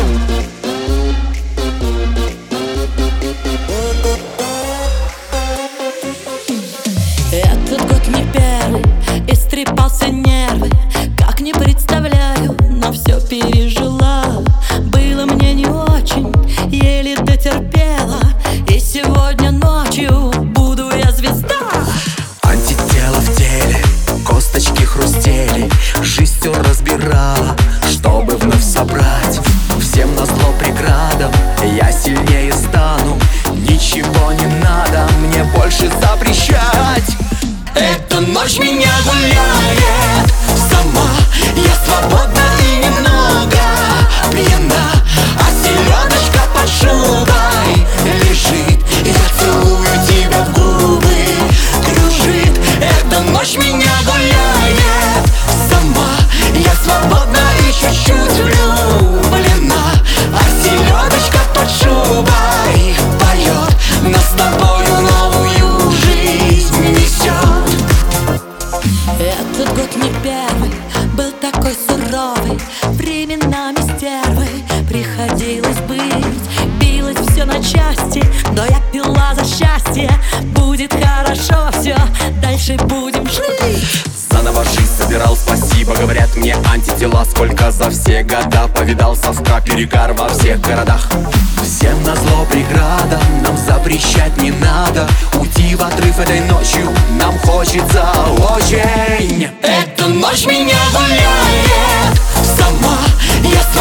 Этот год не первый, истрепался нервы. Как не представляю, но все пережила. Было мне не очень, еле дотерпела. И сегодня ночью буду я звезда. Антитело в теле, косточки хрустели. Жизнь все разбирала, чтобы вновь собрать. Всем назло преградам я сильнее стану. Ничего не надо мне больше запрещать. Эта ночь меня гуляет сама. Я свободна и немного пьяна, а селедочка под шубой лежит. Я целую тебя в губы, кружит. Эта ночь меня гуляет сама. Я свободна и чуть-чуть влюблена, а селедочка под шубой поет. Нас с тобою новую жизнь несет. Этот год не первый, был такой суровый. Временами стервой приходилось быть. Билось все на части, но я пила за счастье. Будет хорошо все, дальше будем жить. Заново жизнь собирал, спасибо, говорят мне антитела. Сколько за все года повидал совка, перегар во всех городах. Всем назло преграда, нам запрещать не надо. Уйти в отрыв этой ночью нам хочется очень. Эта ночь меня гуляет сама. Я